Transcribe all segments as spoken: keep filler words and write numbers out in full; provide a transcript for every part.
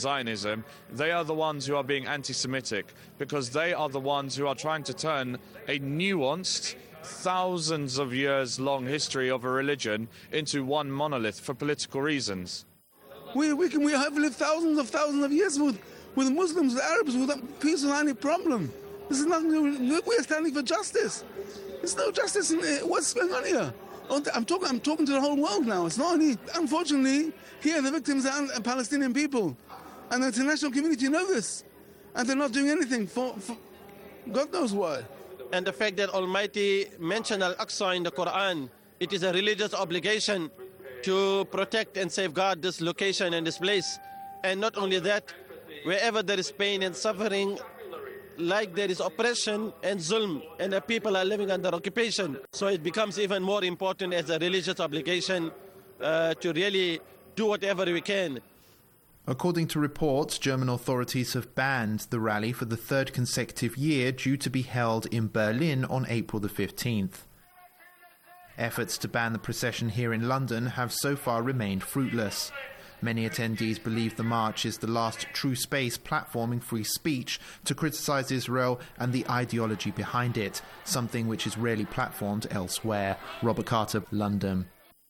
Zionism, they are the ones who are being anti-Semitic because they are the ones who are trying to turn a nuanced, thousands of years long history of a religion into one monolith for political reasons. We, we, can, we have lived thousands of thousands of years with, with Muslims, with Arabs, without peace without any problem. This is nothing. We are standing for justice. There's no justice in uh, what's going on here. I'm talking. I'm talking to the whole world now. It's not only. Unfortunately, here the victims are Palestinian people, and the international community know this, and they're not doing anything for, for God knows why. And the fact that Almighty mentioned Al-Aqsa in the Quran, it is a religious obligation to protect and safeguard this location and this place. And not only that, wherever there is pain and suffering, like there is oppression and zulm, and the people are living under occupation. So it becomes even more important as a religious obligation uh, to really do whatever we can. According to reports, German authorities have banned the rally for the third consecutive year, due to be held in Berlin on April the fifteenth. Efforts to ban the procession here in London have so far remained fruitless. Many attendees believe the march is the last true space platforming free speech to criticise Israel and the ideology behind it, something which is rarely platformed elsewhere. Robert Carter, London.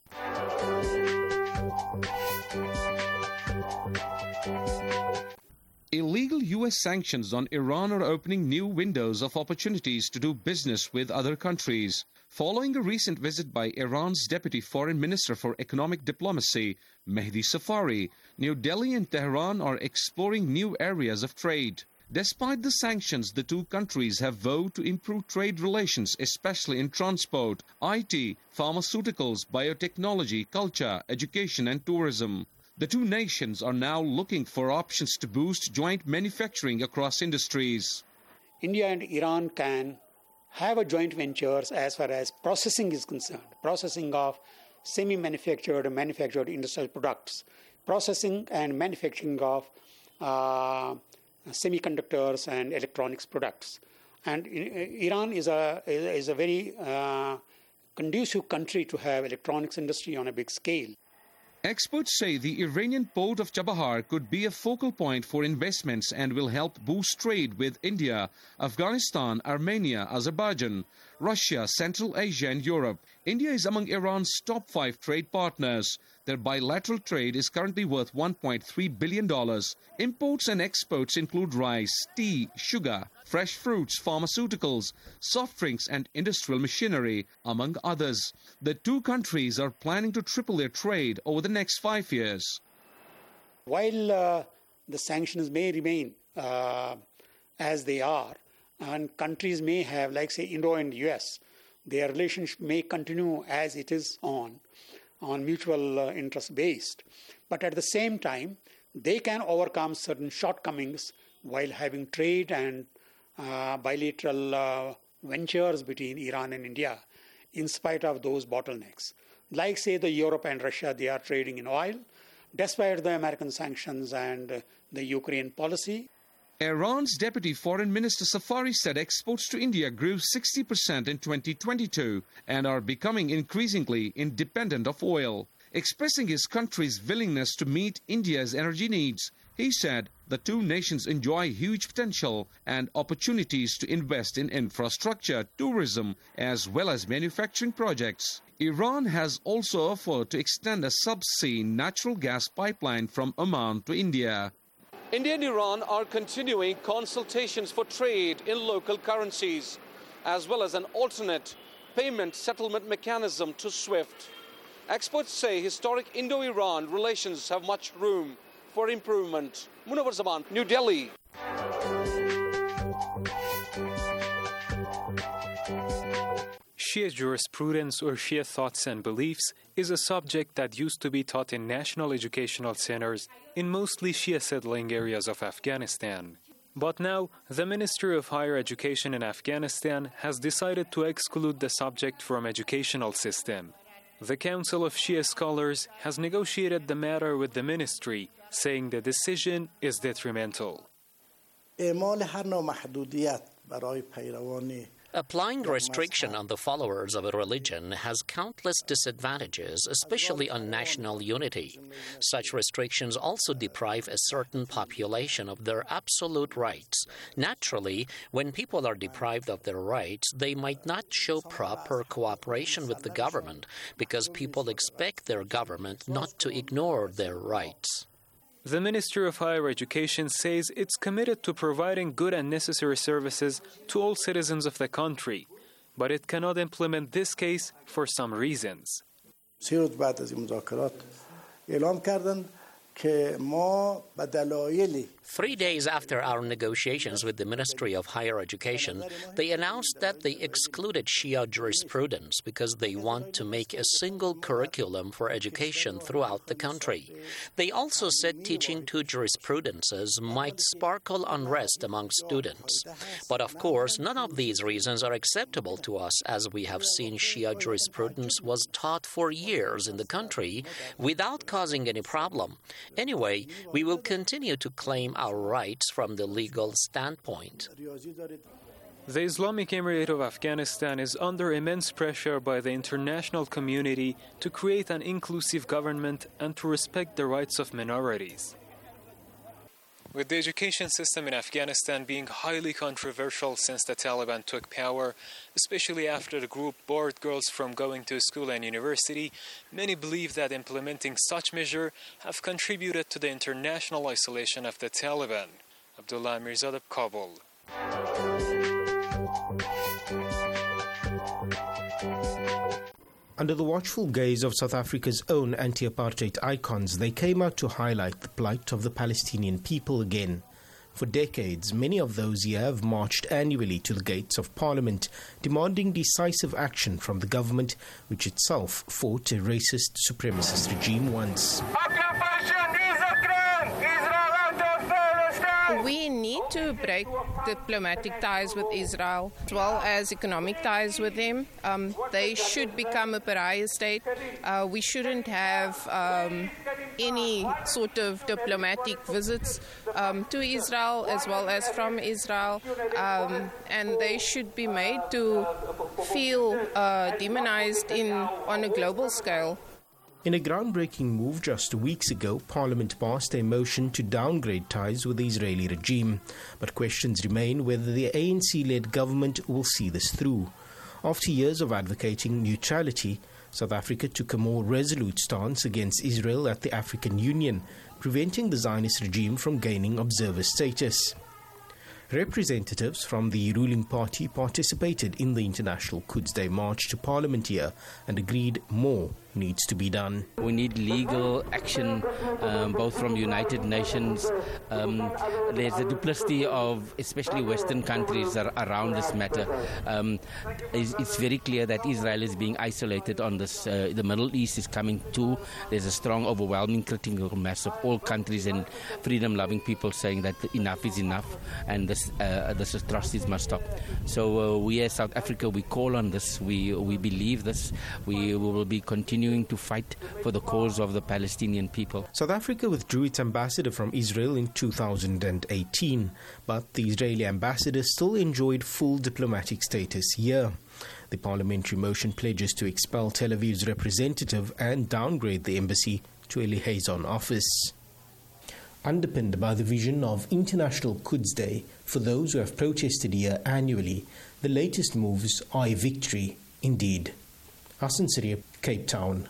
Illegal U S sanctions on Iran are opening new windows of opportunities to do business with other countries. Following a recent visit by Iran's Deputy Foreign Minister for Economic Diplomacy, Mehdi Safari, New Delhi and Tehran are exploring new areas of trade. Despite the sanctions, the two countries have vowed to improve trade relations, especially in transport, I T, pharmaceuticals, biotechnology, culture, education and tourism. The two nations are now looking for options to boost joint manufacturing across industries. India and Iran can have a joint ventures as far as processing is concerned, processing of semi-manufactured and manufactured industrial products, processing and manufacturing of uh, semiconductors and electronics products. And Iran is a, is a very uh, conducive country to have electronics industry on a big scale. Experts say the Iranian port of Chabahar could be a focal point for investments and will help boost trade with India, Afghanistan, Armenia, Azerbaijan, Russia, Central Asia and Europe. India is among Iran's top five trade partners. Their bilateral trade is currently worth one point three billion dollars. Imports and exports include rice, tea, sugar, fresh fruits, pharmaceuticals, soft drinks and industrial machinery, among others. The two countries are planning to triple their trade over the next five years. While uh, the sanctions may remain uh, as they are, and countries may have, like say Indo and U S, their relationship may continue as it is on, on mutual uh, interest based. But at the same time, they can overcome certain shortcomings while having trade and uh, bilateral uh, ventures between Iran and India, in spite of those bottlenecks. Like say the Europe and Russia, they are trading in oil, despite the American sanctions and uh, the Ukraine policy. Iran's Deputy Foreign Minister Safari said exports to India grew sixty percent in twenty twenty-two and are becoming increasingly independent of oil. Expressing his country's willingness to meet India's energy needs, he said the two nations enjoy huge potential and opportunities to invest in infrastructure, tourism, as well as manufacturing projects. Iran has also offered to extend a subsea natural gas pipeline from Oman to India. India and Iran are continuing consultations for trade in local currencies, as well as an alternate payment settlement mechanism to SWIFT. Experts say historic Indo-Iran relations have much room for improvement. Munawar Zaman, New Delhi. Shia jurisprudence or Shia thoughts and beliefs is a subject that used to be taught in national educational centers in mostly Shia settling areas of Afghanistan. But now, the Ministry of Higher Education in Afghanistan has decided to exclude the subject from educational system. The Council of Shia Scholars has negotiated the matter with the ministry, saying the decision is detrimental. اعمال هر نوع محدودیت برای پیروان Applying restriction on the followers of a religion has countless disadvantages, especially on national unity. Such restrictions also deprive a certain population of their absolute rights. Naturally, when people are deprived of their rights, they might not show proper cooperation with the government because people expect their government not to ignore their rights. The Ministry of Higher Education says it's committed to providing good and necessary services to all citizens of the country, but it cannot implement this case for some reasons. Three days after our negotiations with the Ministry of Higher Education, they announced that they excluded Shia jurisprudence because they want to make a single curriculum for education throughout the country. They also said teaching two jurisprudences might sparkle unrest among students. But of course, none of these reasons are acceptable to us, as we have seen Shia jurisprudence was taught for years in the country without causing any problem. Anyway, we will continue to claim our rights from the legal standpoint. The Islamic Emirate of Afghanistan is under immense pressure by the international community to create an inclusive government and to respect the rights of minorities. With the education system in Afghanistan being highly controversial since the Taliban took power, especially after the group barred girls from going to school and university, many believe that implementing such measures have contributed to the international isolation of the Taliban. Abdullah Mirzadeh, Kabul. Under the watchful gaze of South Africa's own anti-apartheid icons, they came out to highlight the plight of the Palestinian people again. For decades, many of those here have marched annually to the gates of Parliament, demanding decisive action from the government, which itself fought a racist supremacist regime once. We need to break diplomatic ties with Israel as well as economic ties with them. Um, they should become a pariah state. Uh, we shouldn't have um, any sort of diplomatic visits um, to Israel as well as from Israel. Um, and they should be made to feel uh, demonized in, on a global scale. In a groundbreaking move just weeks ago, Parliament passed a motion to downgrade ties with the Israeli regime. But questions remain whether the A N C-led government will see this through. After years of advocating neutrality, South Africa took a more resolute stance against Israel at the African Union, preventing the Zionist regime from gaining observer status. Representatives from the ruling party participated in the International Quds Day March to Parliament here and agreed more needs to be done. We need legal action, um, both from United Nations. Um, there's a duplicity of especially Western countries are around this matter. Um, it's, it's very clear that Israel is being isolated on this. Uh, the Middle East is coming too. There's a strong, overwhelming critical mass of all countries and freedom-loving people saying that enough is enough and this, uh, this atrocities must stop. So uh, we as South Africa, we call on this. We, we believe this. We, we will be continuing to fight for the cause of the Palestinian people. South Africa withdrew its ambassador from Israel in two thousand eighteen, but the Israeli ambassador still enjoyed full diplomatic status here. The parliamentary motion pledges to expel Tel Aviv's representative and downgrade the embassy to a liaison office. Underpinned by the vision of International Quds Day for those who have protested here annually, the latest moves are a victory indeed. Hassan Siriya, Cape Town.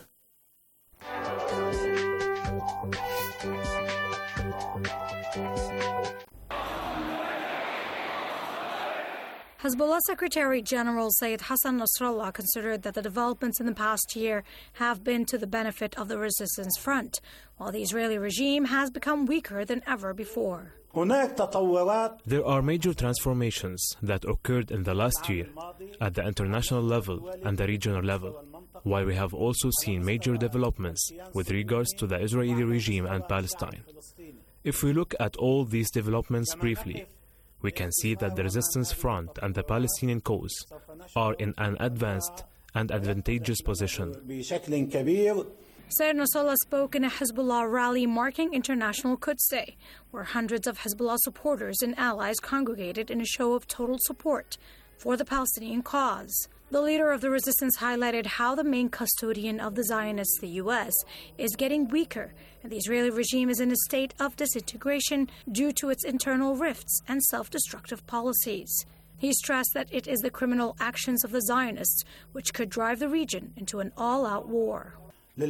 Hezbollah Secretary-General Sayyid Hassan Nasrallah considered that the developments in the past year have been to the benefit of the resistance front, while the Israeli regime has become weaker than ever before. There are major transformations that occurred in the last year at the international level and the regional level, while we have also seen major developments with regards to the Israeli regime and Palestine. If we look at all these developments briefly, we can see that the resistance front and the Palestinian cause are in an advanced and advantageous position. Sayyid Nasrallah spoke in a Hezbollah rally marking International Quds Day, where hundreds of Hezbollah supporters and allies congregated in a show of total support for the Palestinian cause. The leader of the resistance highlighted how the main custodian of the Zionists, the U S, is getting weaker, and the Israeli regime is in a state of disintegration due to its internal rifts and self-destructive policies. He stressed that it is the criminal actions of the Zionists which could drive the region into an all-out war. I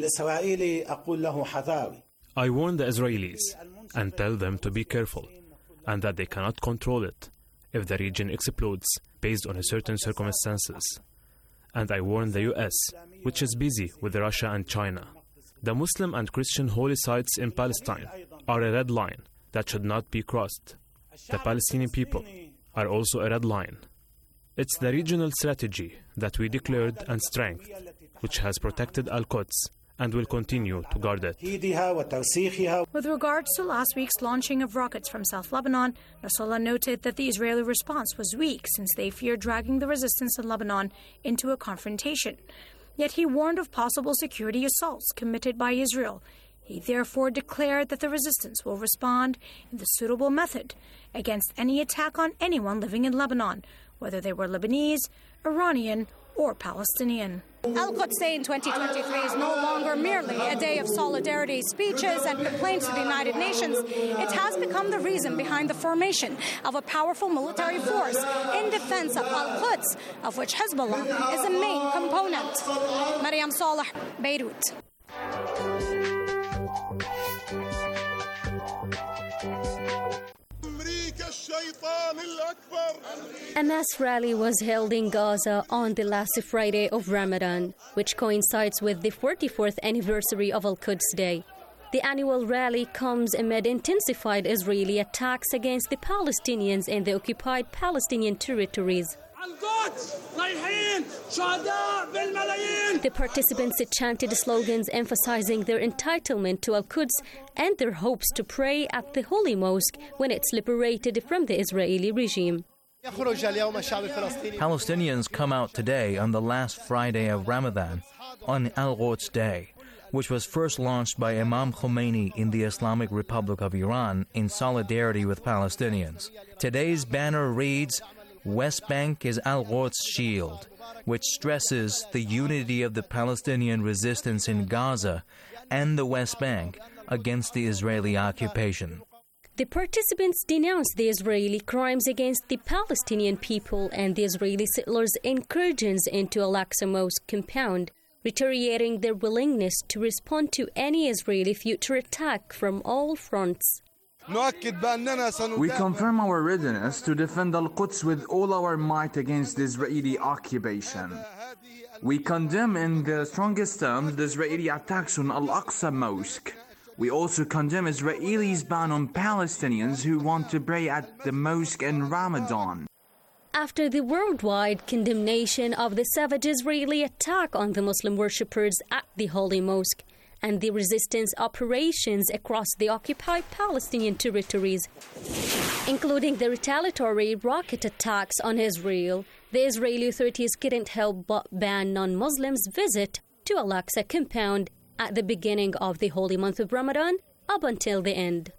warn the Israelis and tell them to be careful and that they cannot control it if the region explodes based on certain circumstances. And I warn the U S, which is busy with Russia and China. The Muslim and Christian holy sites in Palestine are a red line that should not be crossed. The Palestinian people are also a red line. It's the regional strategy that we declared and strengthened, which has protected Al-Quds and will continue to guard it. With regards to last week's launching of rockets from South Lebanon, Nasrallah noted that the Israeli response was weak since they feared dragging the resistance in Lebanon into a confrontation. Yet he warned of possible security assaults committed by Israel. He therefore declared that the resistance will respond in the suitable method against any attack on anyone living in Lebanon, whether they were Lebanese, Iranian, or Palestinian. Al-Quds Day in twenty twenty-three is no longer merely a day of solidarity speeches and complaints to the United Nations. It has become the reason behind the formation of a powerful military force in defense of Al-Quds, of which Hezbollah is a main component. Mariam Saleh, Beirut. A mass rally was held in Gaza on the last Friday of Ramadan, which coincides with the forty-fourth anniversary of Al-Quds Day. The annual rally comes amid intensified Israeli attacks against the Palestinians in the occupied Palestinian territories. The participants chanted slogans emphasizing their entitlement to Al-Quds and their hopes to pray at the Holy Mosque when it's liberated from the Israeli regime. Palestinians come out today on the last Friday of Ramadan, on Al-Quds Day, which was first launched by Imam Khomeini in the Islamic Republic of Iran in solidarity with Palestinians. Today's banner reads, "West Bank is Al-Quds' shield," which stresses the unity of the Palestinian resistance in Gaza and the West Bank against the Israeli occupation. The participants denounced the Israeli crimes against the Palestinian people and the Israeli settlers' incursions into Al-Aqsa Mosque compound, reiterating their willingness to respond to any Israeli future attack from all fronts. We confirm our readiness to defend Al-Quds with all our might against the Israeli occupation. We condemn in the strongest terms the Israeli attacks on Al-Aqsa Mosque. We also condemn Israelis' ban on Palestinians who want to pray at the mosque in Ramadan. After the worldwide condemnation of the savage Israeli attack on the Muslim worshippers at the Holy Mosque and the resistance operations across the occupied Palestinian territories, including the retaliatory rocket attacks on Israel, the Israeli authorities couldn't help but ban non-Muslims' visit to Al-Aqsa compound at the beginning of the holy month of Ramadan up until the end.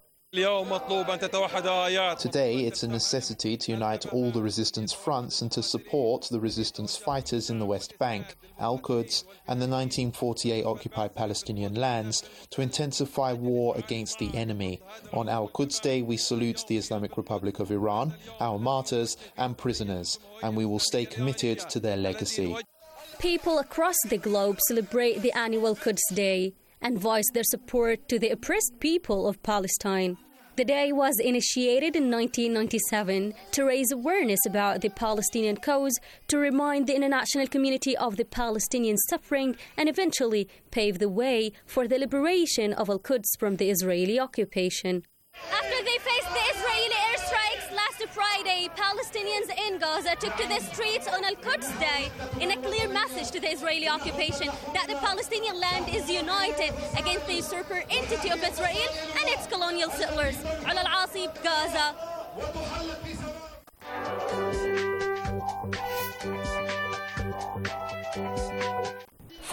Today, it's a necessity to unite all the resistance fronts and to support the resistance fighters in the West Bank, Al-Quds, and the nineteen forty-eight occupied Palestinian lands to intensify war against the enemy. On Al-Quds Day, we salute the Islamic Republic of Iran, our martyrs and prisoners, and we will stay committed to their legacy. People across the globe celebrate the annual Quds Day and voice their support to the oppressed people of Palestine. The day was initiated in nineteen ninety-seven to raise awareness about the Palestinian cause, to remind the international community of the Palestinian suffering, and eventually pave the way for the liberation of Al-Quds from the Israeli occupation. After they faced the Israeli airstrikes last Friday, Palestinians in Gaza took to the streets on Al-Quds Day in a clear message to the Israeli occupation that the Palestinian land is united against the usurper entity of Israel and its colonial settlers. Ala Al-Asi, Gaza.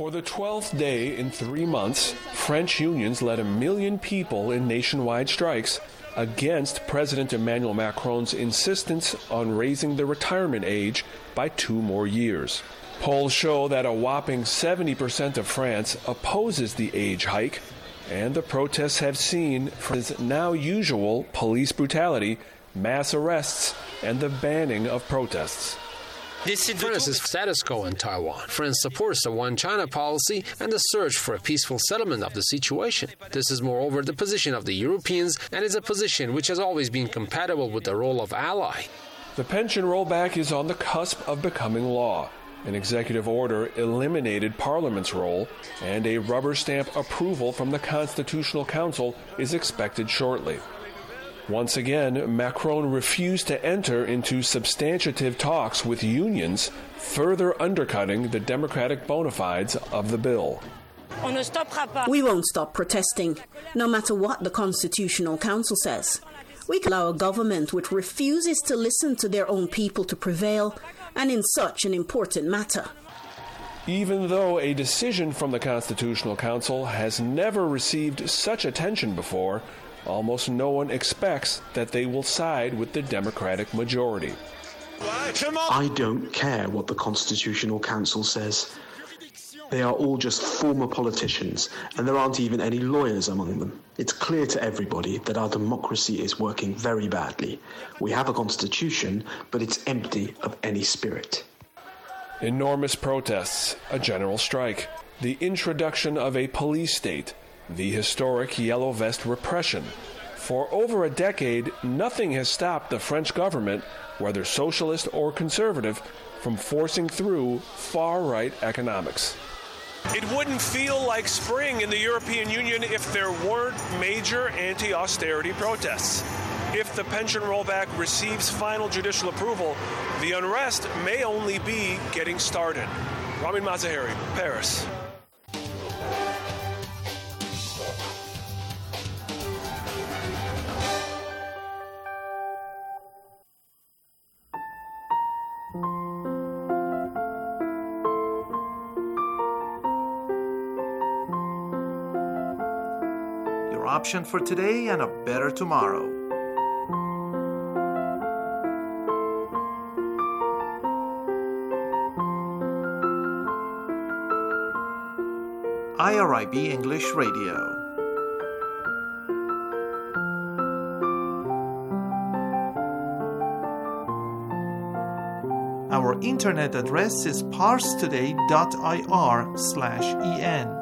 For the twelfth day in three months, French unions led a million people in nationwide strikes against President Emmanuel Macron's insistence on raising the retirement age by two more years. Polls show that a whopping seventy percent of France opposes the age hike, and the protests have seen France's now usual police brutality, mass arrests, and the banning of protests. France's status quo in Taiwan. France supports the One China policy and the search for a peaceful settlement of the situation. This is moreover the position of the Europeans, and is a position which has always been compatible with the role of ally. The pension rollback is on the cusp of becoming law. An executive order eliminated Parliament's role, and a rubber stamp approval from the Constitutional Council is expected shortly. Once again, Macron refused to enter into substantive talks with unions, further undercutting the democratic bona fides of the bill. We won't stop protesting, no matter what the Constitutional Council says. We can allow a government which refuses to listen to their own people to prevail, and in such an important matter. Even though a decision from the Constitutional Council has never received such attention before, almost no one expects that they will side with the Democratic majority. I don't care what the Constitutional Council says. They are all just former politicians, and there aren't even any lawyers among them. It's clear to everybody that our democracy is working very badly. We have a constitution, but it's empty of any spirit. Enormous protests, a general strike, the introduction of a police state, the historic Yellow Vest repression. For over a decade, nothing has stopped the French government, whether socialist or conservative, from forcing through far-right economics. It wouldn't feel like spring in the European Union if there weren't major anti-austerity protests. If the pension rollback receives final judicial approval, the unrest may only be getting started. Ramin Mazaheri, Paris. Option for today and a better tomorrow. I R I B English Radio. Our internet address is parstoday dot I R slash E N.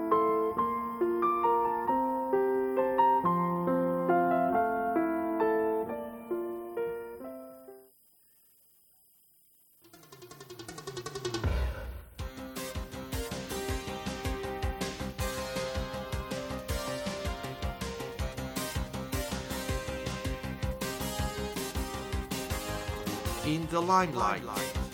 In the limelight.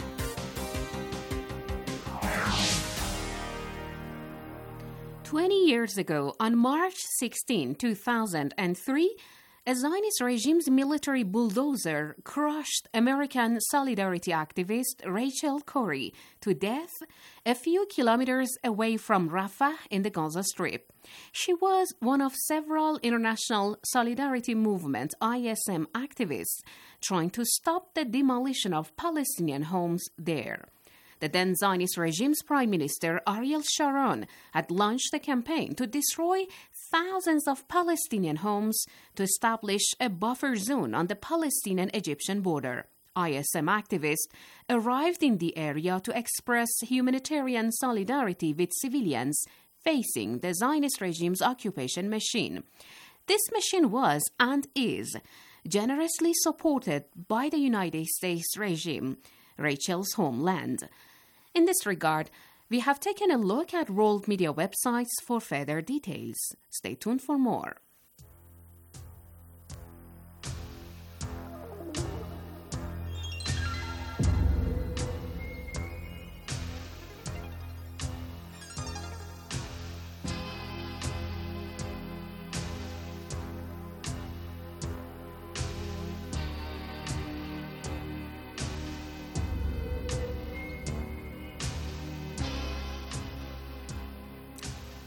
Twenty years ago, on March sixteenth, two thousand three, a Zionist regime's military bulldozer crushed American solidarity activist Rachel Corrie to death a few kilometers away from Rafah in the Gaza Strip. She was one of several International Solidarity Movement I S M activists trying to stop the demolition of Palestinian homes there. The then Zionist regime's Prime Minister Ariel Sharon had launched a campaign to destroy thousands of Palestinian homes to establish a buffer zone on the Palestinian-Egyptian border. I S M activists arrived in the area to express humanitarian solidarity with civilians facing the Zionist regime's occupation machine. This machine was and is generously supported by the United States regime, Rachel's homeland. In this regard, we have taken a look at world media websites for further details. Stay tuned for more.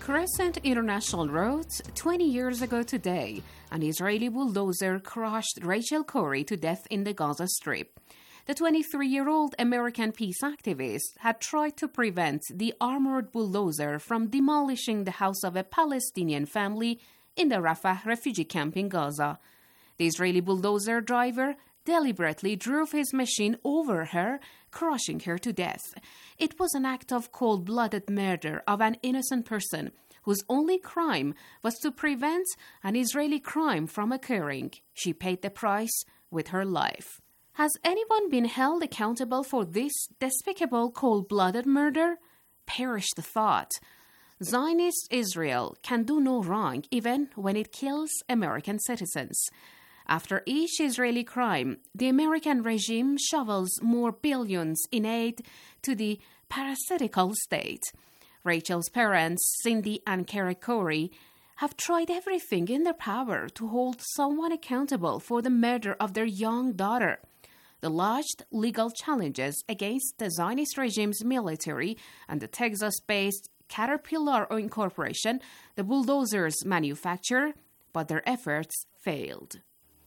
Crescent International Road, twenty years ago today, an Israeli bulldozer crushed Rachel Corrie to death in the Gaza Strip. The twenty-three-year-old American peace activist had tried to prevent the armored bulldozer from demolishing the house of a Palestinian family in the Rafah refugee camp in Gaza. The Israeli bulldozer driver deliberately drove his machine over her, crushing her to death. It was an act of cold-blooded murder of an innocent person whose only crime was to prevent an Israeli crime from occurring. She paid the price with her life. Has anyone been held accountable for this despicable cold-blooded murder? Perish the thought. Zionist Israel can do no wrong even when it kills American citizens. After each Israeli crime, the American regime shovels more billions in aid to the parasitical state. Rachel's parents, Cindy and Kara Corrie, have tried everything in their power to hold someone accountable for the murder of their young daughter. The lodged legal challenges against the Zionist regime's military and the Texas-based Caterpillar Incorporation, the bulldozer's manufacturer, but their efforts failed.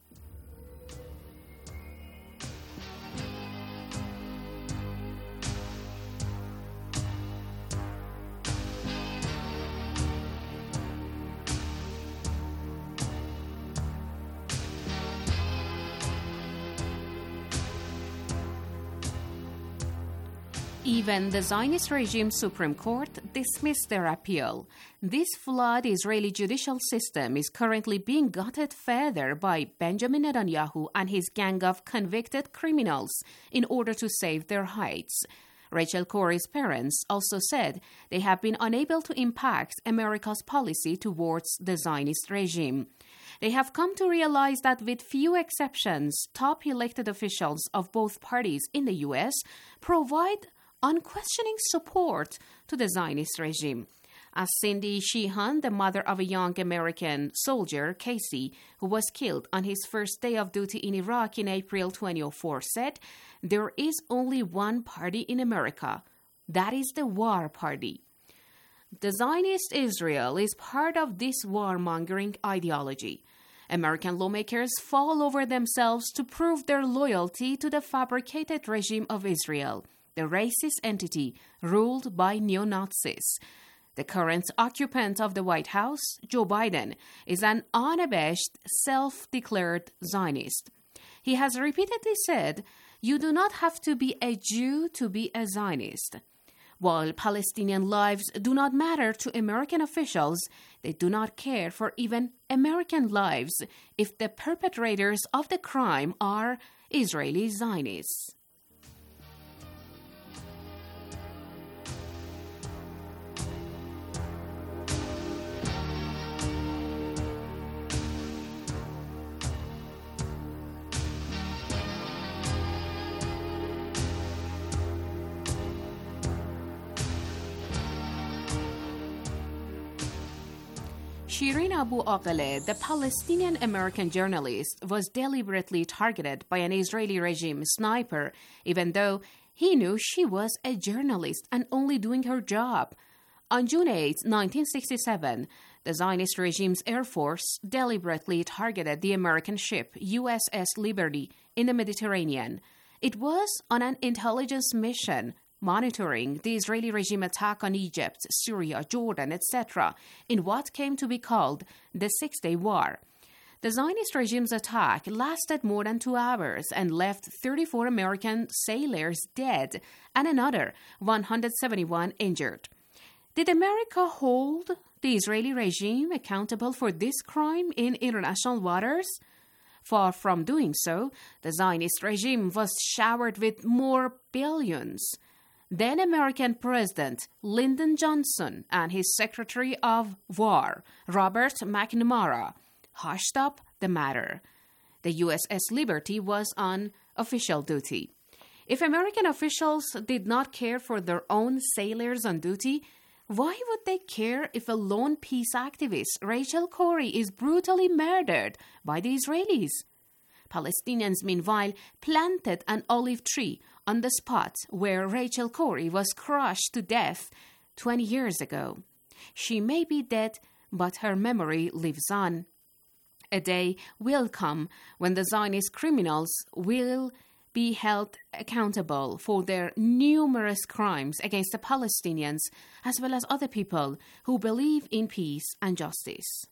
Even the Zionist regime's Supreme Court dismissed their appeal. This flawed Israeli judicial system is currently being gutted further by Benjamin Netanyahu and his gang of convicted criminals in order to save their hides. Rachel Corrie's parents also said they have been unable to impact America's policy towards the Zionist regime. They have come to realize that with few exceptions, top elected officials of both parties in the U S provide unquestioning support to the Zionist regime. As Cindy Sheehan, the mother of a young American soldier, Casey, who was killed on his first day of duty in Iraq in April twenty oh four, said, "There is only one party in America. That is the war party." The Zionist Israel is part of this warmongering ideology. American lawmakers fall over themselves to prove their loyalty to the fabricated regime of Israel, the racist entity ruled by neo-Nazis. The current occupant of the White House, Joe Biden, is an unabashed, self-declared Zionist. He has repeatedly said, "You do not have to be a Jew to be a Zionist." While Palestinian lives do not matter to American officials, they do not care for even American lives if the perpetrators of the crime are Israeli Zionists. Shireen Abu Akleh, the Palestinian-American journalist, was deliberately targeted by an Israeli regime sniper, even though he knew she was a journalist and only doing her job. On June eighth, nineteen sixty-seven, the Zionist regime's Air Force deliberately targeted the American ship U S S Liberty in the Mediterranean. It was on an intelligence mission monitoring the Israeli regime attack on Egypt, Syria, Jordan, et cetera, in what came to be called the Six-Day War. The Zionist regime's attack lasted more than two hours and left thirty-four American sailors dead and another one hundred seventy-one injured. Did America hold the Israeli regime accountable for this crime in international waters? Far from doing so, the Zionist regime was showered with more billions. Then American President Lyndon Johnson and his Secretary of War, Robert McNamara, hushed up the matter. The U S S Liberty was on official duty. If American officials did not care for their own sailors on duty, why would they care if a lone peace activist, Rachel Corrie, is brutally murdered by the Israelis? Palestinians, meanwhile, planted an olive tree on the spot where Rachel Corrie was crushed to death twenty years ago. She may be dead, but her memory lives on. A day will come when the Zionist criminals will be held accountable for their numerous crimes against the Palestinians, as well as other people who believe in peace and justice.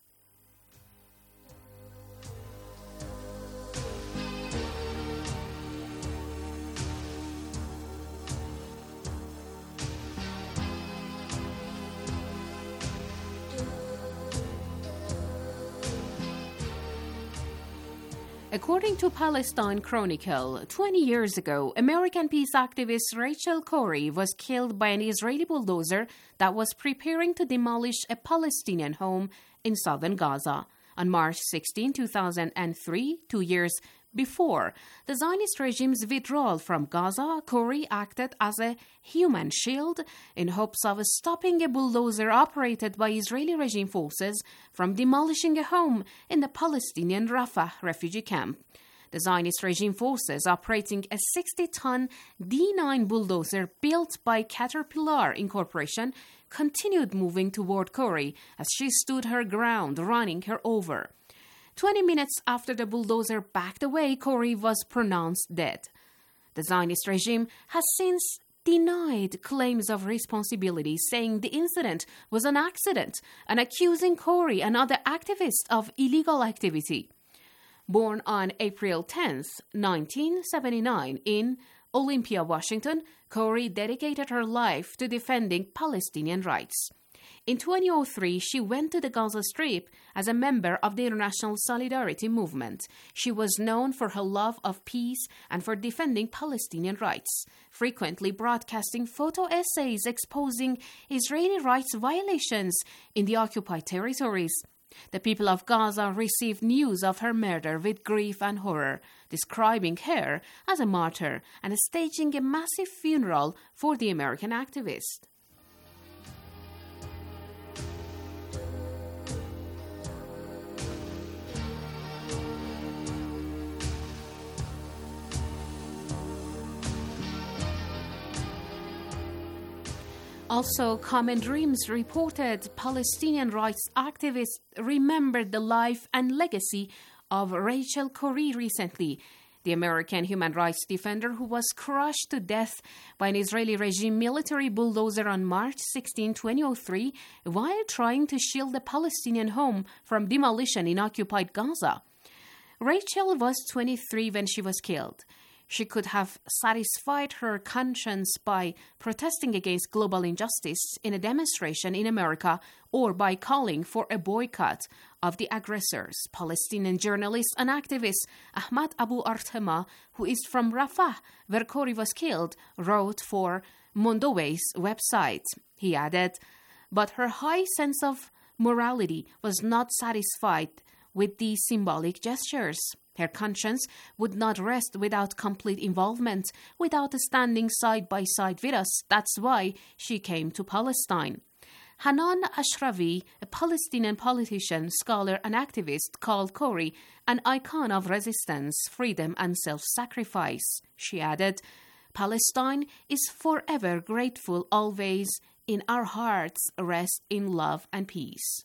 According to Palestine Chronicle, twenty years ago, American peace activist Rachel Corrie was killed by an Israeli bulldozer that was preparing to demolish a Palestinian home in southern Gaza. On March sixteenth, two thousand three, two years before the Zionist regime's withdrawal from Gaza, Corrie acted as a human shield in hopes of stopping a bulldozer operated by Israeli regime forces from demolishing a home in the Palestinian Rafah refugee camp. The Zionist regime forces operating a sixty-ton D nine bulldozer built by Caterpillar Incorporation continued moving toward Corrie as she stood her ground, running her over. Twenty minutes after the bulldozer backed away, Corrie was pronounced dead. The Zionist regime has since denied claims of responsibility, saying the incident was an accident and accusing Corrie and other activists of illegal activity. Born on April tenth, nineteen seventy-nine in Olympia, Washington, Corrie dedicated her life to defending Palestinian rights. In two thousand three, she went to the Gaza Strip as a member of the International Solidarity Movement. She was known for her love of peace and for defending Palestinian rights, frequently broadcasting photo essays exposing Israeli rights violations in the occupied territories. The people of Gaza received news of her murder with grief and horror, describing her as a martyr and staging a massive funeral for the American activist. Also, Common Dreams reported Palestinian rights activists remembered the life and legacy of Rachel Corrie recently, the American human rights defender who was crushed to death by an Israeli regime military bulldozer on March sixteenth, two thousand three, while trying to shield a Palestinian home from demolition in occupied Gaza. Rachel was twenty-three when she was killed. She could have satisfied her conscience by protesting against global injustice in a demonstration in America or by calling for a boycott of the aggressors. Palestinian journalist and activist Ahmad Abu Artema, who is from Rafah, where Corrie was killed, wrote for Mondowei's website. He added, but her high sense of morality was not satisfied with these symbolic gestures. Her conscience would not rest without complete involvement, without standing side by side with us. That's why she came to Palestine. Hanan Ashravi, a Palestinian politician, scholar, and activist, called Corrie an icon of resistance, freedom, and self-sacrifice. She added, Palestine is forever grateful, always in our hearts rest in love and peace.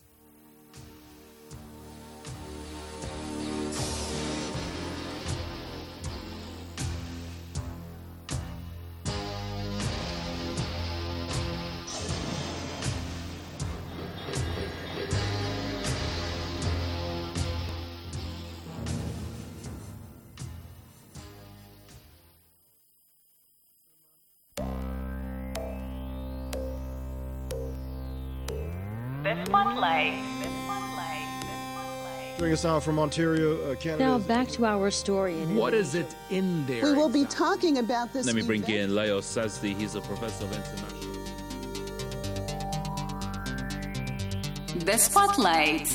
The Spotlight. Joining us now from Ontario, uh, Canada. Now back to our story. In what is it in there? We will be talking about this. Let me bring event. in Leo Sazdi. He's a professor of international. The Spotlight.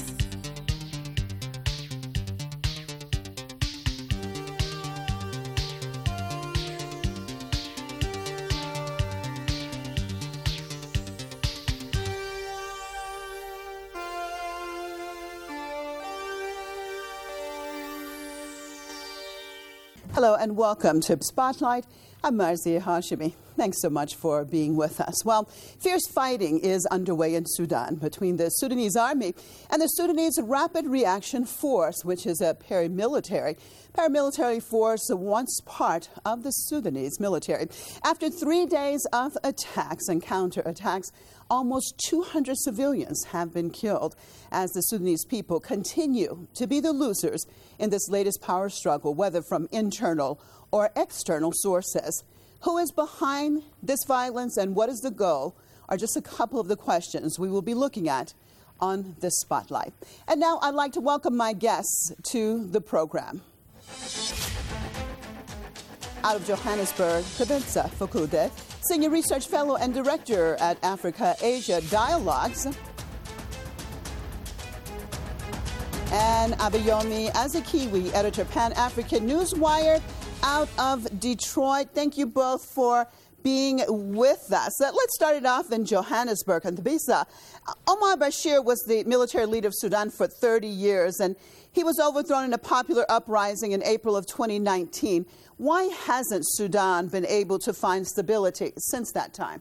Hello and welcome to Spotlight. I'm Marzia Hashimi. thanks so much for being with us. Well, fierce fighting is underway in Sudan between the Sudanese army and the Sudanese Rapid Reaction Force, which is a paramilitary paramilitary force once part of the Sudanese military. After three days of attacks and counterattacks, almost two hundred civilians have been killed as the Sudanese people continue to be the losers in this latest power struggle, whether from internal or external sources. Who is behind this violence and what is the goal are just a couple of the questions we will be looking at on this Spotlight. And now I'd like to welcome my guests to the program. Out of Johannesburg, Kebetsa Fukude, Senior Research Fellow and Director at Africa-Asia Dialogues. And Abayomi Azikiwe, Editor, Pan-African Newswire, out of Detroit. Thank you both for being with us. Uh, let's start it off in Johannesburg. And Thabisa, Omar Bashir was the military leader of Sudan for thirty years, and he was overthrown in a popular uprising in April of twenty nineteen. Why hasn't Sudan been able to find stability since that time?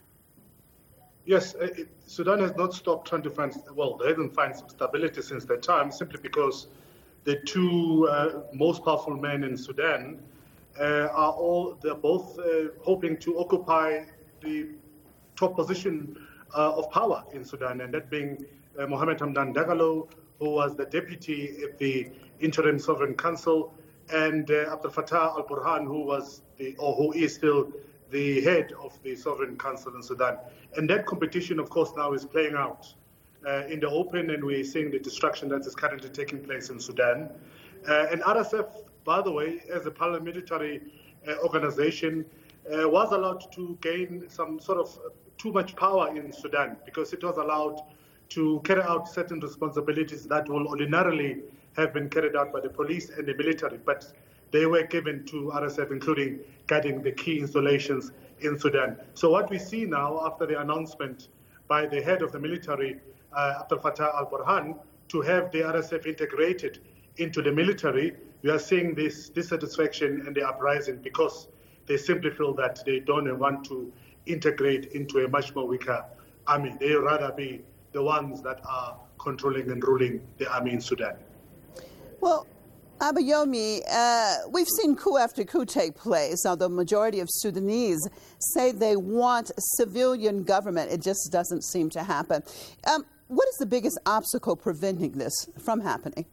Yes, it, Sudan has not stopped trying to find, well, they haven't found stability since that time, simply because the two uh, most powerful men in Sudan uh, are all, they're both uh, hoping to occupy the top position uh, of power in Sudan, and that being uh, Mohamed Hamdan Dagalo, who was the deputy at the Interim Sovereign Council, and uh, Abdel Fattah al-Burhan, who was the, or who is still the head of the Sovereign Council in Sudan. And that competition, of course, now is playing out uh, in the open, and we're seeing the destruction that is currently taking place in Sudan. Uh, and R S F, by the way, as a paramilitary uh, organization, uh, was allowed to gain some sort of too much power in Sudan because it was allowed to carry out certain responsibilities that will ordinarily have been carried out by the police and the military, but they were given to R S F, including guarding the key installations in Sudan. So what we see now, after the announcement by the head of the military, uh, Abdel Fattah al-Burhan, to have the R S F integrated into the military, we are seeing this dissatisfaction and the uprising because they simply feel that they don't want to integrate into a much more weaker army. They rather be the ones that are controlling and ruling the army in Sudan. Well, Abayomi, uh, we've seen coup after coup take place. Now, the majority of Sudanese say they want civilian government. It just doesn't seem to happen. Um, what is the biggest obstacle preventing this from happening?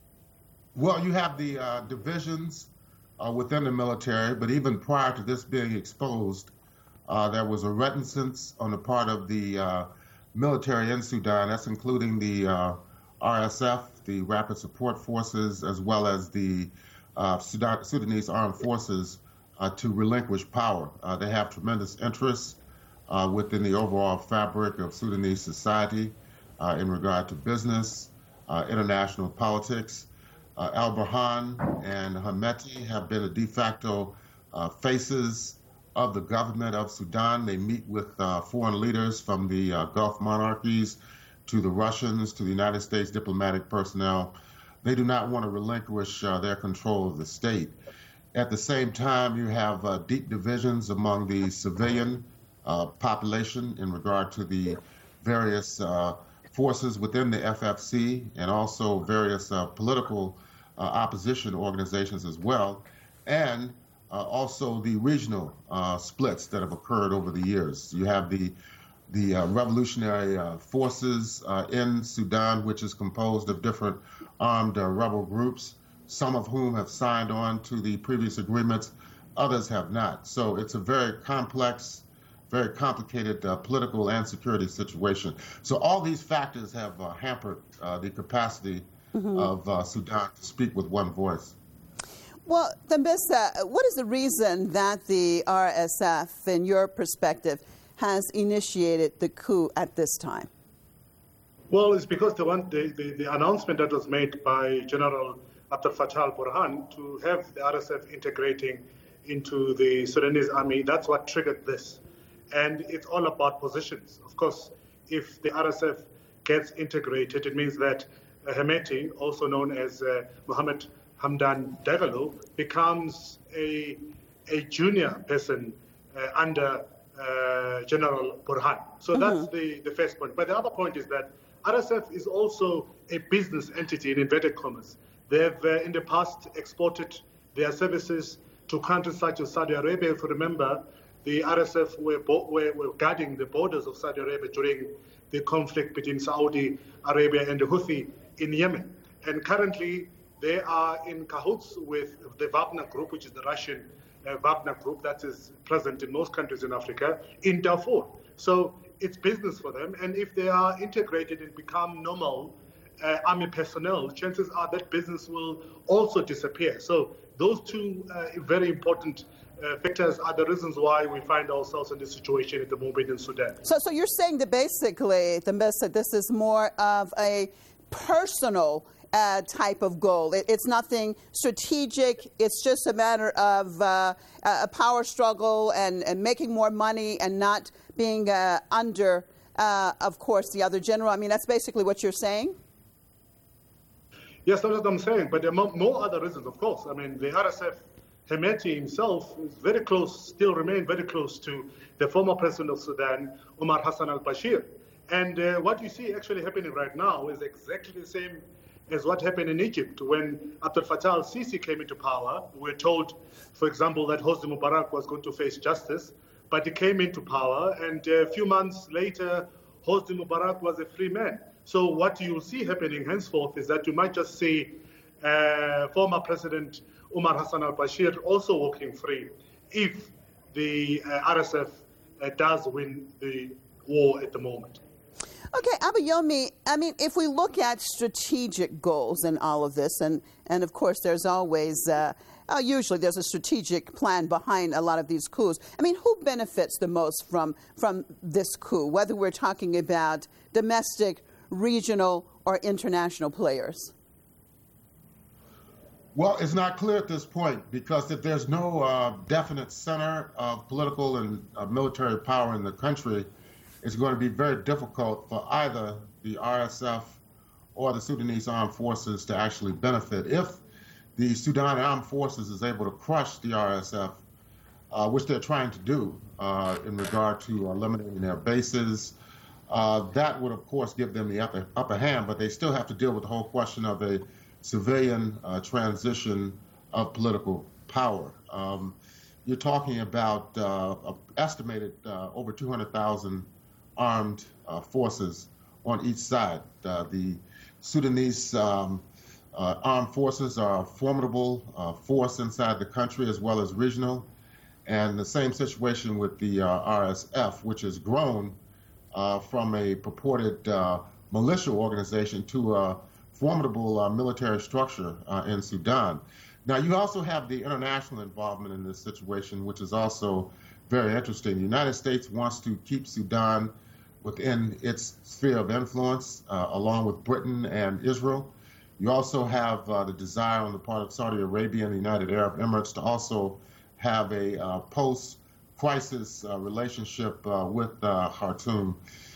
Well, you have the uh, divisions uh, within the military, but even prior to this being exposed, uh, there was a reticence on the part of the uh, military in Sudan. That's including the uh, R S F, the Rapid Support Forces, as well as the uh, Sudan- Sudanese Armed Forces, uh, to relinquish power. Uh, they have tremendous interest uh, within the overall fabric of Sudanese society uh, in regard to business, uh, international politics. Uh, al-Burhan and Hemeti have been the de facto uh, faces of the government of Sudan. They meet with uh, foreign leaders from the uh, Gulf monarchies, to the Russians, to the United States diplomatic personnel. They do not want to relinquish uh, their control of the state. At the same time, you have uh, deep divisions among the civilian uh, population in regard to the various uh, forces within the F F C and also various uh, political uh, opposition organizations as well, and uh, also the regional uh, splits that have occurred over the years. You have the the uh, revolutionary uh, forces uh, in Sudan, which is composed of different armed uh, rebel groups, some of whom have signed on to the previous agreements, others have not. So it's a very complex, very complicated uh, political and security situation. So all these factors have uh, hampered uh, the capacity mm-hmm. of uh, Sudan to speak with one voice. Well, Thembisa, what is the reason that the R S F, in your perspective, has initiated the coup at this time? Well, it's because the, one, the, the, the announcement that was made by General Abdel Fattah al-Burhan to have the R S F integrating into the Sudanese army, that's what triggered this. And it's all about positions. Of course, if the R S F gets integrated, it means that uh, Hemeti, also known as uh, Mohamed Hamdan Dagalo, becomes a, a junior person uh, under uh, General Burhan. So mm-hmm. that's the, the first point. But the other point is that R S F is also a business entity in inverted commas. They have uh, in the past exported their services to countries such as Saudi Arabia. If you remember, the R S F were, bo- were, were guarding the borders of Saudi Arabia during the conflict between Saudi Arabia and the Houthi in Yemen. And currently, they are in cahoots with the Wagner Group, which is the Russian uh, Wagner Group that is present in most countries in Africa, in Darfur. So it's business for them. And if they are integrated and become normal uh, army personnel, chances are that business will also disappear. So those two uh, very important uh, factors are the reasons why we find ourselves in this situation at the moment in Sudan. So, so you're saying that basically, the that this is more of a personal uh, type of goal. It, it's nothing strategic. It's just a matter of uh, a power struggle and, and making more money and not being uh, under, uh, of course, the other general. I mean, that's basically what you're saying? Yes, that's what I'm saying. But there are more, more other reasons, of course. I mean, the R S F, Hemeti himself, is very close, still remain very close to the former president of Sudan, Omar Hassan al-Bashir. And uh, what you see actually happening right now is exactly the same as what happened in Egypt when Abdel Fattah al-Sisi came into power. We were told, for example, that Hosni Mubarak was going to face justice, but he came into power, and a few months later, Hosni Mubarak was a free man. So what you'll see happening henceforth is that you might just see uh, former President Omar Hassan al-Bashir also walking free if the uh, R S F uh, does win the war at the moment. Okay, Abayomi, I mean, if we look at strategic goals in all of this, and, and of course there's always, uh, uh, usually there's a strategic plan behind a lot of these coups. I mean, who benefits the most from, from this coup, whether we're talking about domestic, regional, or international players? Well, it's not clear at this point because if there's no uh, definite center of political and uh, military power in the country, it's going to be very difficult for either the R S F or the Sudanese armed forces to actually benefit. If the Sudan armed forces is able to crush the R S F, uh, which they're trying to do uh, in regard to eliminating their bases, uh, that would, of course, give them the upper, upper hand, but they still have to deal with the whole question of a civilian uh, transition of political power. Um, you're talking about uh, estimated uh, over two hundred thousand armed uh, forces on each side. Uh, the Sudanese um, uh, armed forces are a formidable uh, force inside the country as well as regional, and the same situation with the uh, R S F, which has grown uh, from a purported uh, militia organization to a formidable uh, military structure uh, in Sudan. Now, you also have the international involvement in this situation, which is also very interesting. The United States wants to keep Sudan within its sphere of influence, uh, along with Britain and Israel. You also have uh, the desire on the part of Saudi Arabia and the United Arab Emirates to also have a uh, post-crisis uh, relationship uh, with uh, Khartoum.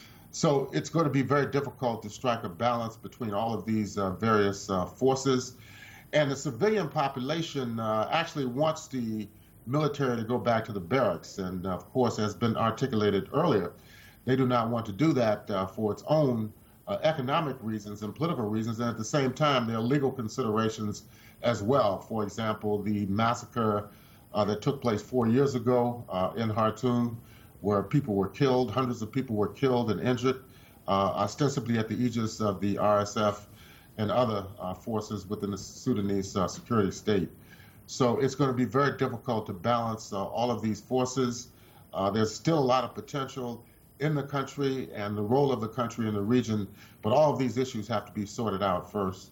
So it's going to be very difficult to strike a balance between all of these uh, various uh, forces. And the civilian population uh, actually wants the military to go back to the barracks. And, of course, as been articulated earlier, they do not want to do that uh, for its own uh, economic reasons and political reasons. And at the same time, there are legal considerations as well. For example, the massacre uh, that took place four years ago uh, in Khartoum, where people were killed, hundreds of people were killed and injured, uh, ostensibly at the aegis of the R S F and other uh, forces within the Sudanese uh, security state. So it's going to be very difficult to balance uh, all of these forces. Uh, there's still a lot of potential in the country and the role of the country in the region, but all of these issues have to be sorted out first.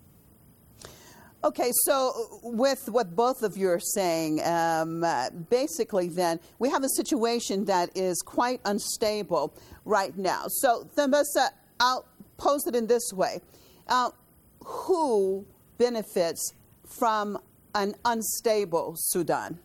Okay, so with what both of you are saying, um, uh, basically then, we have a situation that is quite unstable right now. So, Thembisa, I'll pose it in this way. Uh, who benefits from an unstable Sudan?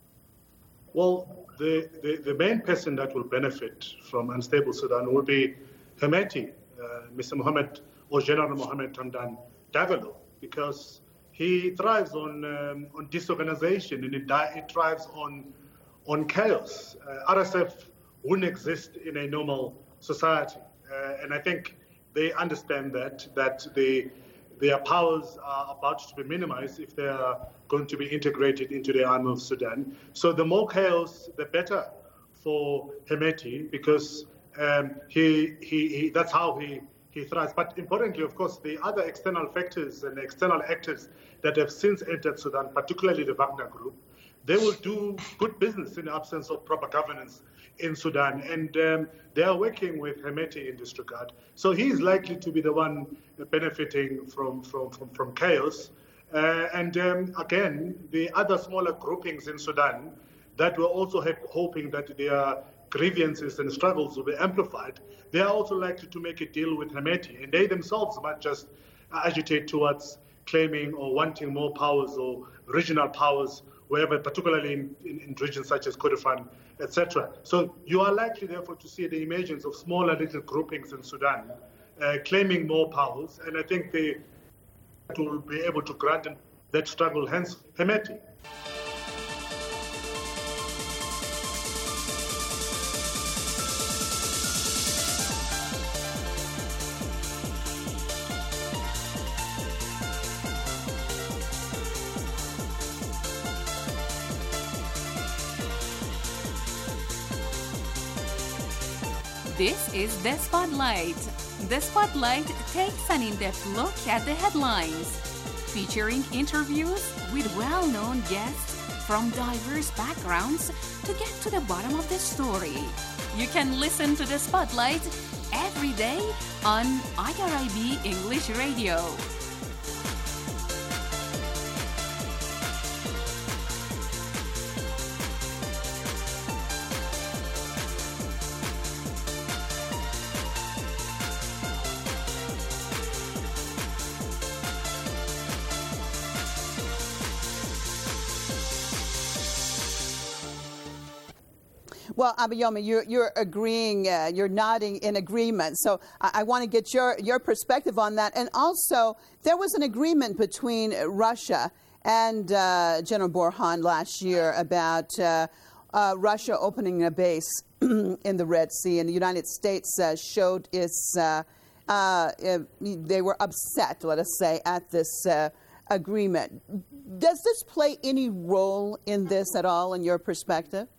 Well, the, the, the main person that will benefit from unstable Sudan will be Hemeti, uh, Mister Mohammed or General Mohammed Hamdan Dagalo, because he thrives on um, on disorganization and it, di- it thrives on on chaos. Uh, R S F wouldn't exist in a normal society. Uh, and I think they understand that, that they, their powers are about to be minimized if they are going to be integrated into the army of Sudan. So the more chaos, the better for Hemeti, because um, he, he, he that's how he, he thrives. But importantly, of course, the other external factors and external actors that have since entered Sudan, particularly the Wagner Group, they will do good business in the absence of proper governance in Sudan. And um, they are working with Hemeti in this regard. So he is likely to be the one benefiting from, from, from, from chaos. Uh, and um, again, the other smaller groupings in Sudan that were also have, hoping that their grievances and struggles will be amplified, they are also likely to make a deal with Hemeti. And they themselves might just agitate towards claiming or wanting more powers or regional powers, wherever, particularly in, in, in regions such as Kordofan, et cetera. So you are likely, therefore, to see the emergence of smaller little groupings in Sudan uh, claiming more powers, and I think they will be able to grant that struggle, hence Hemeti. This is The Spotlight. The Spotlight takes an in-depth look at the headlines, featuring interviews with well-known guests from diverse backgrounds to get to the bottom of the story. You can listen to The Spotlight every day on I R I B English Radio. Well, Abayomi, you're, you're agreeing, uh, you're nodding in agreement. So I, I want to get your, your perspective on that. And also, there was an agreement between Russia and uh, General Burhan last year about uh, uh, Russia opening a base in the Red Sea. And the United States uh, showed its, uh, uh, they were upset, let us say, at this uh, agreement. Does this play any role in this at all, in your perspective?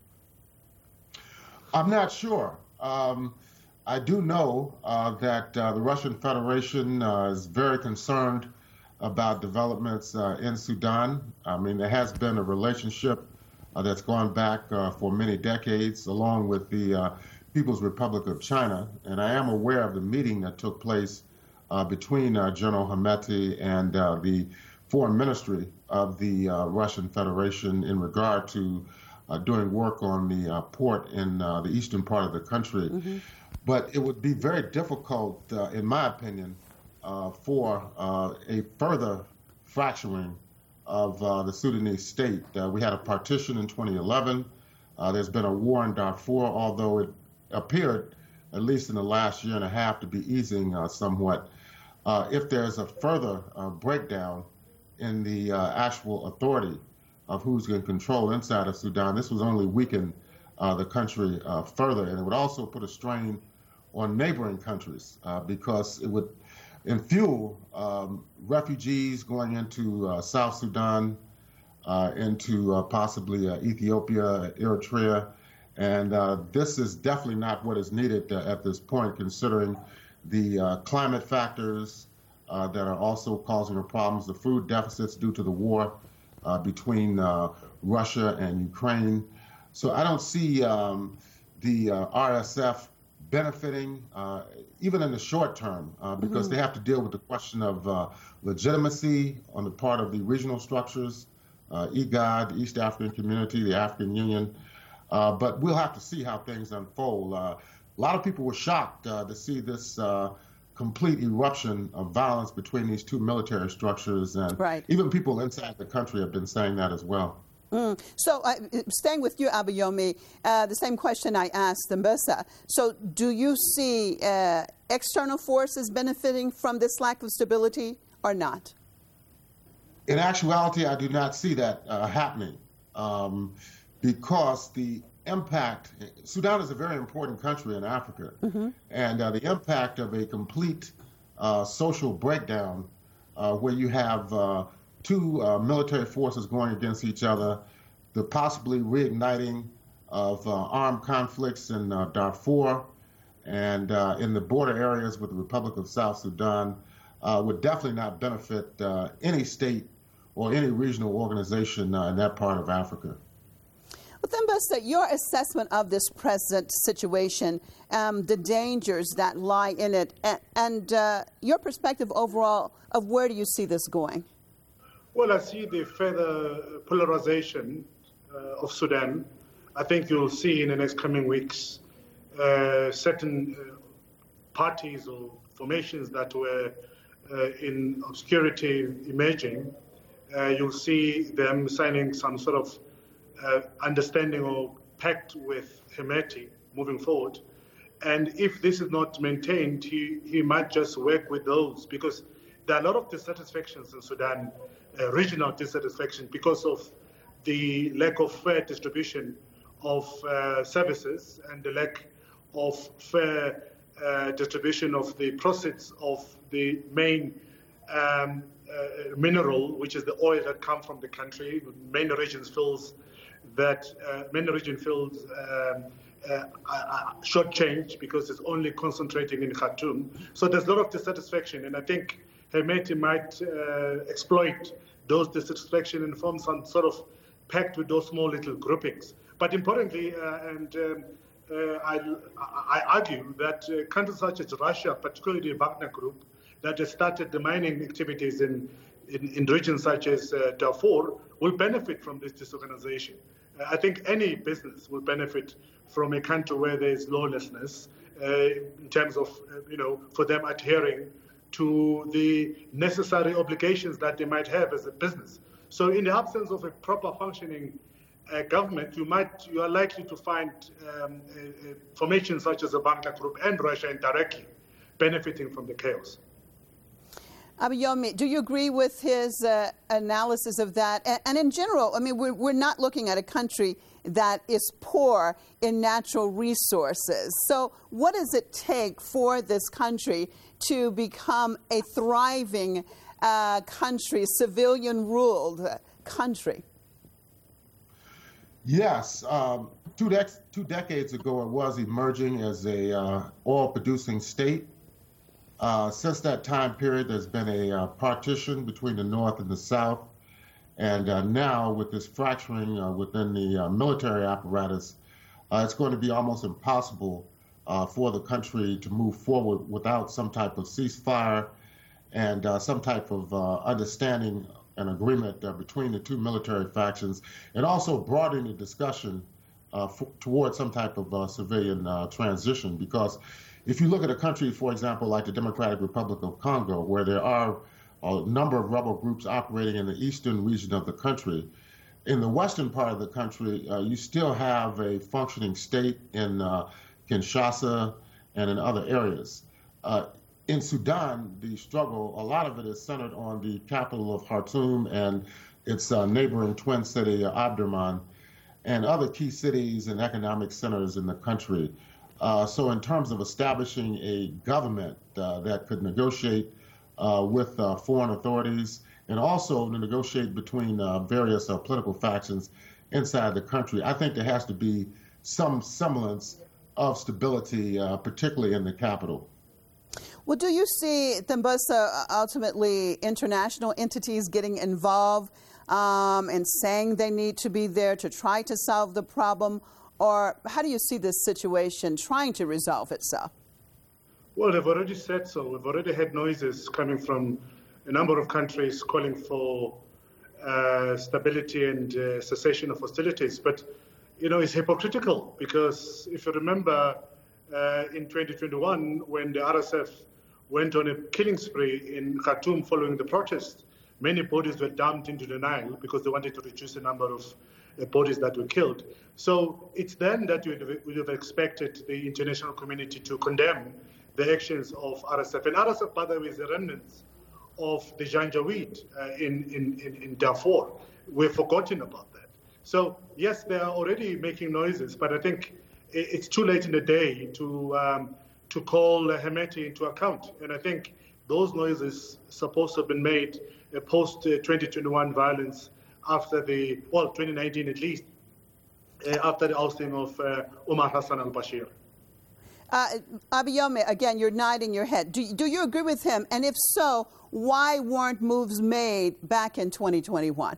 I'm not sure. Um, I do know uh, that uh, the Russian Federation uh, is very concerned about developments uh, in Sudan. I mean, there has been a relationship uh, that's gone back uh, for many decades, along with the uh, People's Republic of China. And I am aware of the meeting that took place uh, between uh, General Hemeti and uh, the Foreign Ministry of the uh, Russian Federation in regard to Uh, doing work on the uh, port in uh, the eastern part of the country. Mm-hmm. But it would be very difficult, uh, in my opinion, uh, for uh, a further fracturing of uh, the Sudanese state. Uh, we had a partition in twenty eleven. Uh, there's been a war in Darfur, although it appeared, at least in the last year and a half, to be easing uh, somewhat. Uh, if there's a further uh, breakdown in the uh, actual authority of who's going to control inside of Sudan, this would only weaken uh, the country uh, further, and it would also put a strain on neighboring countries uh, because it would fuel um, refugees going into uh, South Sudan, uh, into uh, possibly uh, Ethiopia, Eritrea, and uh, this is definitely not what is needed uh, at this point, considering the uh, climate factors uh, that are also causing the problems, the food deficits due to the war Uh, between uh, Russia and Ukraine. So I don't see um, the uh, R S F benefiting, uh, even in the short term, uh, because mm-hmm. they have to deal with the question of uh, legitimacy on the part of the regional structures, uh, IGAD, the East African Community, the African Union. Uh, but we'll have to see how things unfold. Uh, a lot of people were shocked uh, to see this uh, complete eruption of violence between these two military structures, and right. even people inside the country have been saying that as well. Mm. So, uh, staying with you, Abayomi, uh, the same question I asked Mbesa. So, do you see uh, external forces benefiting from this lack of stability or not? In actuality, I do not see that uh, happening um, because the impact, Sudan is a very important country in Africa, mm-hmm. and uh, the impact of a complete uh, social breakdown uh, where you have uh, two uh, military forces going against each other, the possibly reigniting of uh, armed conflicts in uh, Darfur and uh, in the border areas with the Republic of South Sudan uh, would definitely not benefit uh, any state or any regional organization uh, in that part of Africa. Well, Thembisa, your assessment of this present situation, um, the dangers that lie in it, and, and uh, your perspective overall of where do you see this going? Well, I see the further polarization uh, of Sudan. I think you'll see in the next coming weeks uh, certain uh, parties or formations that were uh, in obscurity emerging. Uh, you'll see them signing some sort of uh, understanding or pact with Hemeti moving forward. And if this is not maintained, he, he might just work with those, because there are a lot of dissatisfactions in Sudan, uh, regional dissatisfaction, because of the lack of fair distribution of uh, services and the lack of fair uh, distribution of the proceeds of the main um, uh, mineral, which is the oil that comes from the country. Many regions feels that uh, many region feels um, uh, uh, shortchanged because it's only concentrating in Khartoum. So there's a lot of dissatisfaction, and I think Hemeti might uh, exploit those dissatisfaction and form some sort of pact with those small little groupings. But importantly, uh, and um, uh, I, I argue that uh, countries such as Russia, particularly the Wagner Group, that has started the mining activities in, in, in regions such as uh, Darfur, will benefit from this disorganization. Uh, I think any business will benefit from a country where there is lawlessness uh, in terms of, uh, you know, for them adhering to the necessary obligations that they might have as a business. So in the absence of a proper functioning uh, government, you might you are likely to find um, a, a formations such as the Wagner Group and Russia indirectly benefiting from the chaos. Abayomi, do you agree with his uh, analysis of that? And, and in general, I mean, we're, we're not looking at a country that is poor in natural resources. So what does it take for this country to become a thriving uh, country, civilian-ruled country? Yes. Um, two, dec- two decades ago, it was emerging as a uh, oil-producing state. Uh, since that time period, there's been a uh, partition between the North and the South. And uh, now, with this fracturing uh, within the uh, military apparatus, uh, it's going to be almost impossible uh, for the country to move forward without some type of ceasefire and uh, some type of uh, understanding and agreement uh, between the two military factions, and also broadening the discussion uh, f- towards some type of uh, civilian uh, transition. Because if you look at a country, for example, like the Democratic Republic of Congo, where there are a number of rebel groups operating in the eastern region of the country, in the western part of the country, uh, you still have a functioning state in uh, Kinshasa and in other areas. Uh, in Sudan, the struggle, a lot of it is centered on the capital of Khartoum and its uh, neighboring twin city, uh, Omdurman, and other key cities and economic centers in the country. Uh, so in terms of establishing a government uh, that could negotiate uh, with uh, foreign authorities and also to negotiate between uh, various uh, political factions inside the country, I think there has to be some semblance of stability, uh, particularly in the capital. Well, do you see, Thembisa, ultimately international entities getting involved um, and saying they need to be there to try to solve the problem? Or how do you see this situation trying to resolve itself? Well, they've already said so. We've already had noises coming from a number of countries calling for uh, stability and uh, cessation of hostilities. But, you know, it's hypocritical because if you remember uh, in twenty twenty-one, when the R S F went on a killing spree in Khartoum following the protest, many bodies were dumped into the Nile because they wanted to reduce the number of uh, bodies that were killed. So it's then that we would have expected the international community to condemn the actions of R S F. And R S F, by the way, is a remnant of the Janjaweed uh, in, in, in Darfur. We've forgotten about that. So yes, they are already making noises, but I think it's too late in the day to um, to call Hemeti into account. And I think those noises supposed to have been made uh, post uh, twenty twenty-one violence after the, well, twenty nineteen at least, uh, after the ousting of uh, Omar Hassan al-Bashir. Uh, Abayomi, again, you're nodding your head. Do, do you agree with him? And if so, why weren't moves made back in twenty twenty-one?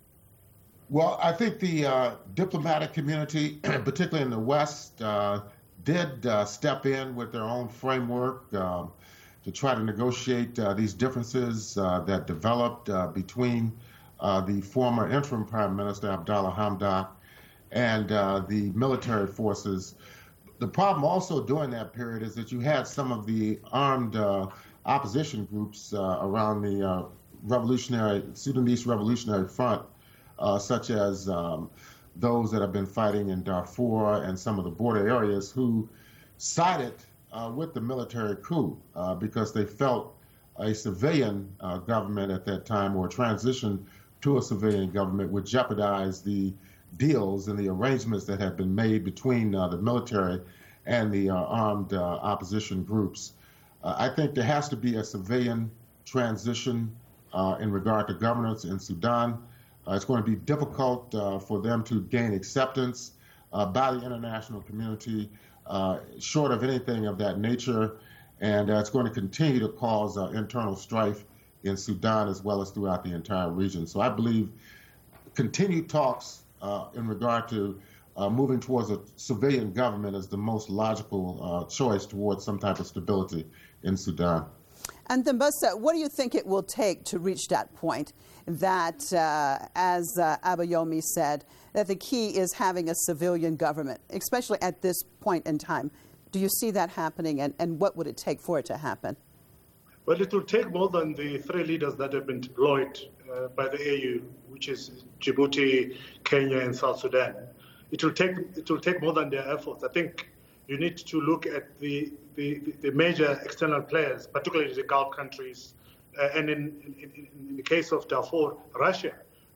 Well, I think the uh, diplomatic community, particularly in the West, uh, did uh, step in with their own framework um, to try to negotiate uh, these differences uh, that developed uh, between uh, the former interim Prime Minister, Abdallah Hamdok, and uh, the military forces. The problem also during that period is that you had some of the armed uh, opposition groups uh, around the uh, revolutionary, Sudanese Revolutionary Front, Uh, such as um, those that have been fighting in Darfur and some of the border areas, who sided uh, with the military coup uh, because they felt a civilian uh, government at that time, or a transition to a civilian government, would jeopardize the deals and the arrangements that had been made between uh, the military and the uh, armed uh, opposition groups. Uh, I think there has to be a civilian transition uh, in regard to governance in Sudan. Uh, it's going to be difficult uh, for them to gain acceptance uh, by the international community, uh, short of anything of that nature, and uh, it's going to continue to cause uh, internal strife in Sudan as well as throughout the entire region. So I believe continued talks uh, in regard to uh, moving towards a civilian government is the most logical uh, choice towards some type of stability in Sudan. And Thembisa, what do you think it will take to reach that point that, uh, as uh, Abayomi said, that the key is having a civilian government, especially at this point in time? Do you see that happening, and, and what would it take for it to happen? Well, it will take more than the three leaders that have been deployed uh, by the A U, which is Djibouti, Kenya, and South Sudan. It will take, it will take more than their efforts. I think you need to look at the, the, the major external players, particularly the Gulf countries, uh, and in, in, in the case of Darfur, Russia.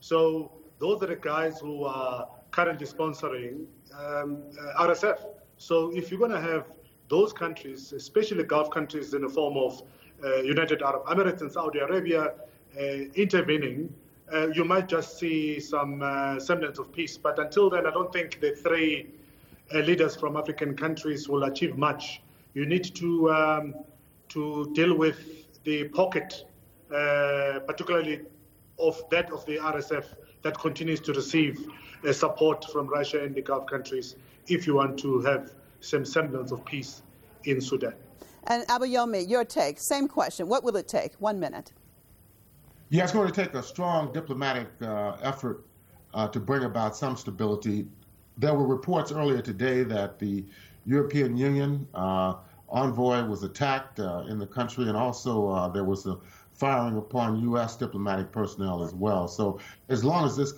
So those are the guys who are currently sponsoring um, uh, R S F. So if you're going to have those countries, especially Gulf countries in the form of uh, United Arab Emirates and Saudi Arabia, uh, intervening, uh, you might just see some uh, semblance of peace. But until then, I don't think the three Uh, leaders from African countries will achieve much. You need to um, to deal with the pocket, uh, particularly of that of the R S F, that continues to receive uh, support from Russia and the Gulf countries, if you want to have some semblance of peace in Sudan. And Abayomi, your take, same question. What will it take? One minute. Yeah, it's going to take a strong diplomatic uh, effort uh, to bring about some stability. There were reports earlier today that the European Union uh, envoy was attacked uh, in the country, and also uh, there was a firing upon U S diplomatic personnel as well. So as long as this